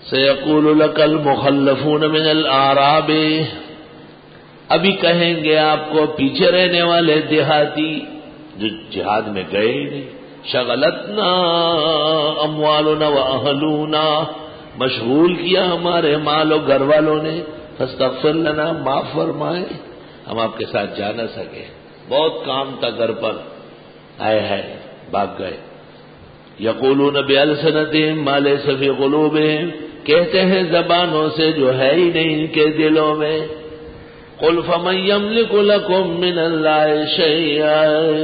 سیقول لک المخلفون من الاعراب، ابھی کہیں گے آپ کو پیچھے رہنے والے دیہاتی جو جہاد میں گئے ہی نہیں، شغلتنا اموالنا واہلونا، مشغول کیا ہمارے مال و گھر والوں نے، فاستغفر لنا، معاف فرمائے، ہم آپ کے ساتھ جا نہ سکے، بہت کام تھا گھر پر، آئے ہے بھاگ گئے۔ یقولون بألسنتہم ما لیس فی قلوبہم، کہتے ہیں زبانوں سے جو ہے ہی نہیں ان کے دلوں میں۔ قل فمن یملک لکم من اللہ شیئا،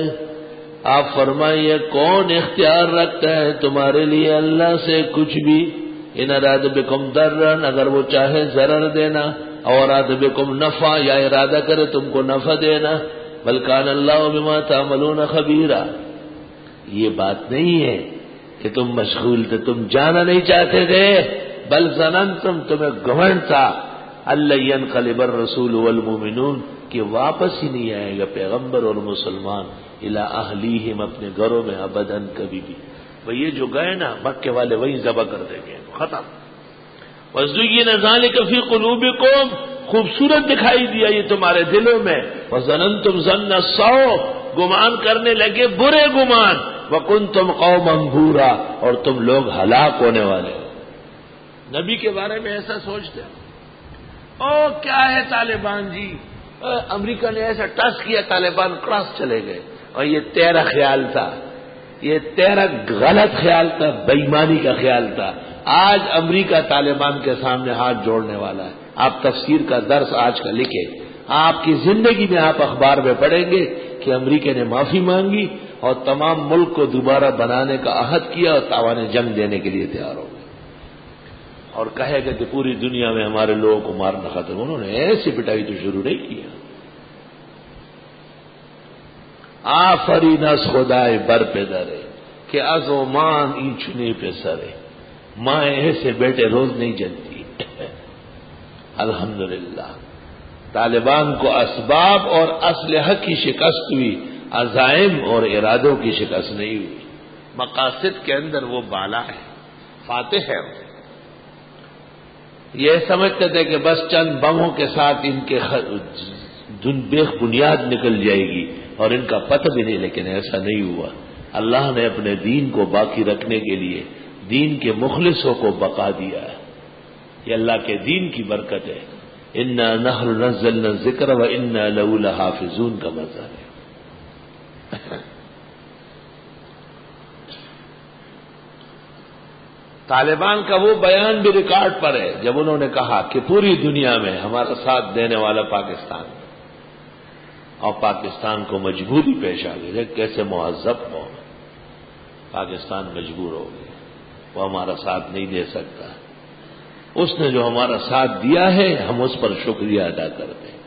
آپ فرمائیے کون اختیار رکھتا ہے تمہارے لیے اللہ سے کچھ بھی؟ ان اراد بکم ضرا، اگر وہ چاہے ضرر دینا، اور اراد بکم نفع، یا ارادہ کرے تم کو نفع دینا، بل کان اللہ بما تعملون خبیرا۔ یہ بات نہیں ہے کہ تم مشغول تھے، تم جانا نہیں چاہتے تھے، بل ظننتم، تمہیں گھمنڈ تھا، اللہ ینقلب الرسول والمؤمنون، کہ واپس ہی نہیں آئے گا پیغمبر اور مسلمان الی اہلیہم، اپنے گھروں میں، ابداً، کبھی بھی۔ وہ یہ جو گئے نا مکے والے وہیں ذبح کر دیں گے، ختم۔ وَزُيِّنَ ذَلِكَ فِي قُلُوبِكُمْ، خوبصورت دکھائی دیا یہ تمہارے دلوں میں، وَظَنَنْتُمْ ظَنَّ السَّوْءِ، گمان کرنے لگے برے گمان، وَكُنْتُمْ قَوْمًا بُورًا، اور تم لوگ ہلاک ہونے والے ہو۔ نبی کے بارے میں ایسا سوچتے او کیا ہے طالبان جی، امریکہ نے ایسا ٹچ کیا طالبان کراس چلے گئے، اور یہ تیرا خیال تھا، یہ تیرا غلط خیال تھا، بے ایمانی کا خیال تھا۔ آج امریکہ طالبان کے سامنے ہاتھ جوڑنے والا ہے۔ آپ تفسیر کا درس آج کا لکھیں، آپ کی زندگی میں آپ اخبار میں پڑھیں گے کہ امریکہ نے معافی مانگی اور تمام ملک کو دوبارہ بنانے کا عہد کیا اور تاوان جنگ دینے کے لیے تیار ہو گئے، اور کہے گا کہ پوری دنیا میں ہمارے لوگوں کو مارنا ختم۔ انہوں نے ایسی پٹائی تو شروع نہیں کیا۔ آفرین از خدائے بر پہ درے کہ از و مان اینچنے پہ سرے، مائیں ایسے بیٹے روز نہیں جلتی۔ الحمدللہ طالبان کو اسباب اور اسلحہ کی شکست ہوئی، عزائم اور ارادوں کی شکست نہیں ہوئی۔ مقاصد کے اندر وہ بالا ہے، فاتح ہے۔ یہ سمجھتے تھے کہ بس چند بموں کے ساتھ ان کے بے بنیاد نکل جائے گی اور ان کا پتہ بھی نہیں، لیکن ایسا نہیں ہوا۔ اللہ نے اپنے دین کو باقی رکھنے کے لیے دین کے مخلصوں کو بقا دیا ہے۔ یہ اللہ کے دین کی برکت ہے۔ انا نحن نزلنا الذکر وانا لہ لحافظون کا مظہر ہے۔ طالبان کا وہ بیان بھی ریکارڈ پر ہے جب انہوں نے کہا کہ پوری دنیا میں ہمارا ساتھ دینے والا پاکستان، اور پاکستان کو مجبوری پیش آ گئی ہے، کیسے مہذب قوم ہے، پاکستان مجبور ہو گیا، وہ ہمارا ساتھ نہیں دے سکتا، اس نے جو ہمارا ساتھ دیا ہے ہم اس پر شکریہ ادا کرتے ہیں۔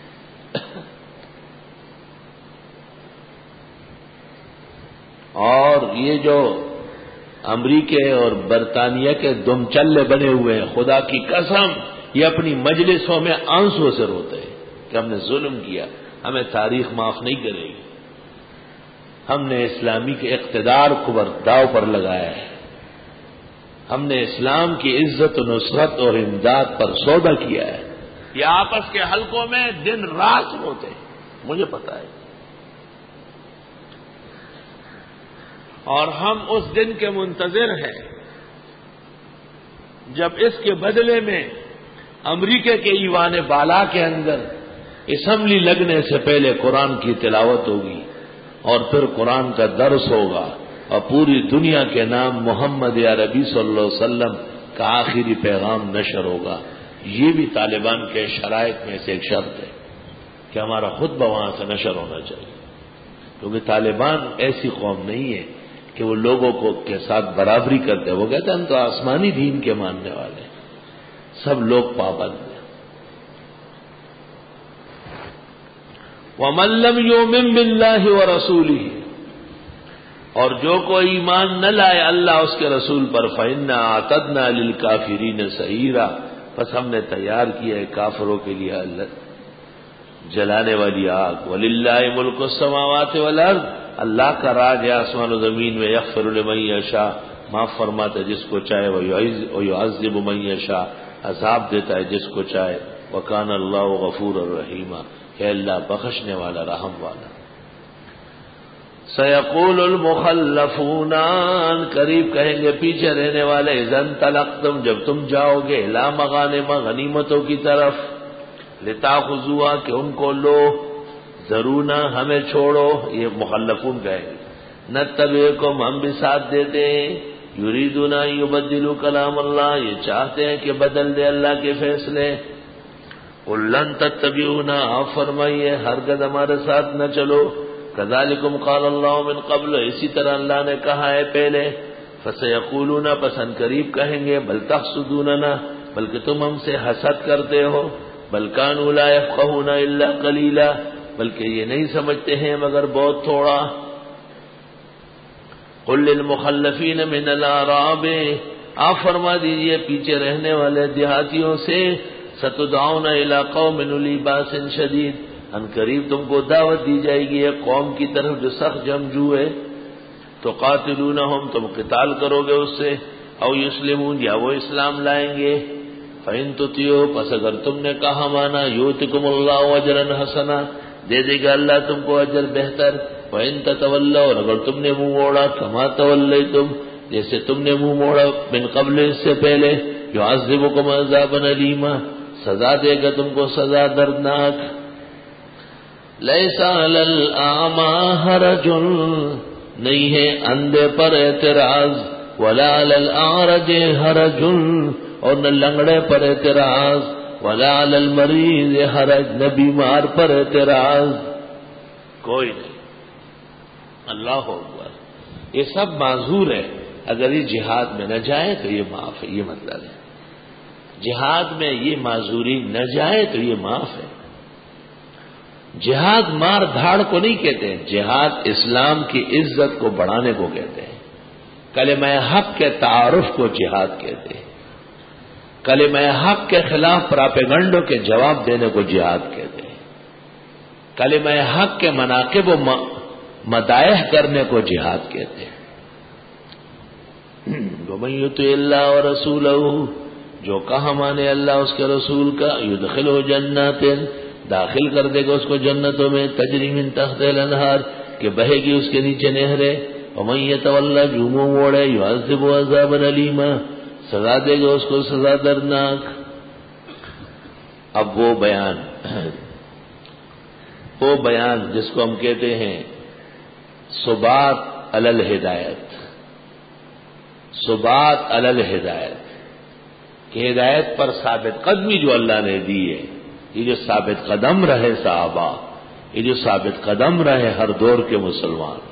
اور یہ جو امریکہ اور برطانیہ کے دم چلے بنے ہوئے ہیں، خدا کی قسم یہ اپنی مجلسوں میں آنسو سے روتے ہیں کہ ہم نے ظلم کیا، ہمیں تاریخ معاف نہیں کرے گی، ہم نے اسلامی کے اقتدار کو داؤ پر لگایا ہے، ہم نے اسلام کی عزت و نصرت اور امداد پر سودا کیا ہے۔ یہ آپس کے حلقوں میں دن رات ہوتے ہیں، مجھے پتا ہے، اور ہم اس دن کے منتظر ہیں جب اس کے بدلے میں امریکہ کے ایوان بالا کے اندر اسمبلی لگنے سے پہلے قرآن کی تلاوت ہوگی، اور پھر قرآن کا درس ہوگا، اور پوری دنیا کے نام محمد عربی صلی اللہ علیہ وسلم کا آخری پیغام نشر ہوگا۔ یہ بھی طالبان کے شرائط میں سے ایک شرط ہے کہ ہمارا خطبہ وہاں سے نشر ہونا چاہیے، کیونکہ طالبان ایسی قوم نہیں ہے کہ وہ لوگوں کو کے ساتھ برابری کرتے، وہ کہتے ہیں ہم تو آسمانی دین کے ماننے والے ہیں، سب لوگ پابند ہیں۔ وَمَن لَّمْ يُؤْمِن بِاللَّهِ وَرَسُولِهِ، اور جو کوئی ایمان نہ لائے اللہ اس کے رسول پر، فَإِنَّا أَعْتَدْنَا لِلْكَافِرِينَ سَعِيرًا، پس ہم نے تیار کیا ہے کافروں کے لیے جلانے والی آگ۔ وَلِلَّهِ مُلْكُ السَّمَاوَاتِ وَالْأَرْضِ، اللہ کا راج ہے آسمان و زمین میں، یغفر لمن یشاء، معاف فرماتا ہے جس کو چاہے، وَيُعَذِّبُ مَن يَشَاءُ عذاب دیتا ہے جس کو چاہے، وَكَانَ اللَّهُ غَفُورًا رَحِيمًا ہے اللہ بخشنے والا رحم والا۔ سَيَقُولُ الْمُخَلَّفُونَ قریب کہیں گے پیچھے رہنے والے، اِذَا انطَلَقْتُمْ جب تم جاؤ گے، إِلَىٰ مَغَانِمَ غنیمتوں کی طرف، لِتَأْخُذُوهَا کہ ان کو لو، ذرونا ہمیں چھوڑو، یہ مخلفون کہیں گے، نتبعکم ہم بھی ساتھ دیتے ہیں، یریدون ان یبدلوا کلام اللہ یہ چاہتے ہیں کہ بدل دے اللہ کے فیصلے، قل لن تتبعونا آپ فرمائیے ہرگز ہمارے ساتھ نہ چلو، کذالکم قال اللہ من قبل اسی طرح اللہ نے کہا ہے پہلے، فسیقولون پس ان قریب کہیں گے بل تحسدوننا بلکہ تم ہم سے حسد کرتے ہو، بل کانوا لا یفقهون الا قلیلا بلکہ یہ نہیں سمجھتے ہیں مگر بہت تھوڑا، قل للمخلفین من الاعراب آپ فرما دیجئے پیچھے رہنے والے دیہاتیوں سے، ستدعون الی قوم اولی باس شدید ان قریب تم کو دعوت دی جائے گی ایک قوم کی طرف جو سخت جنگجو ہے، تو قاتلونہم تم قتال کرو گے اس سے، او یسلمون یا وہ اسلام لائیں گے، فَإِن تُطِیعُوا پس اگر تم نے کہا مانا، یؤتکم اللہ اجرا حسنا دے دے گا اللہ تم کو اجر بہتر، وَإِن تَتَوَلَّوْا اور اگر تم نے منہ موڑا، کما تولیتم جیسے تم نے منہ موڑا من قبل اس سے پہلے، یعذبکم عذابا الیما سزا دے گا تم کو سزا دردناک، لیس علی الاعمی حرج نہیں ہے اندھے پر اعتراض، ولا علی الاعرج حرج اور نہ لنگڑے پر اعتراض، ولا علی المریض حرج نہ بیمار پر اعتراض، کوئی نہیں۔ اللہ اکبر، یہ سب معذور ہے، اگر یہ جہاد میں نہ جائے تو یہ معاف ہے، یہ مطلب ہے جہاد میں یہ معذوری نہ جائے تو یہ معاف ہے۔ جہاد مار دھاڑ کو نہیں کہتے ہیں، جہاد اسلام کی عزت کو بڑھانے کو کہتے ہیں، کلمہ حق کے تعارف کو جہاد کہتے ہیں، کلمہ حق کے خلاف پراپیگنڈوں کے جواب دینے کو جہاد کہتے ہیں، کلمہ حق کے مناقب و مدائح کرنے کو جہاد کہتے ہیں۔ وَمَن يُطِعِ اللَّهَ وَرَسُولَهُ جو کہا مانے اللہ اس کے رسول کا، يُدْخِلْهُ جَنَّاتٍ داخل کر دے گا اس کو جنتوں میں، تجری من تحتہا الانہار کہ بہے گی اس کے نیچے نہریں، وَمَن يَتَوَلَّ جو منہ موڑے، يُعَذِّبْهُ عَذَابًا أَلِيمًا سزا دے گا اس کو سزا دردناک۔ اب وہ بیان جس کو ہم کہتے ہیں ثبات علی الہدایت، ثبات علی الہدایت کہ ہدایت پر ثابت قدمی جو اللہ نے دی ہے، یہ جو ثابت قدم رہے صحابہ، یہ جو ثابت قدم رہے ہر دور کے مسلمان،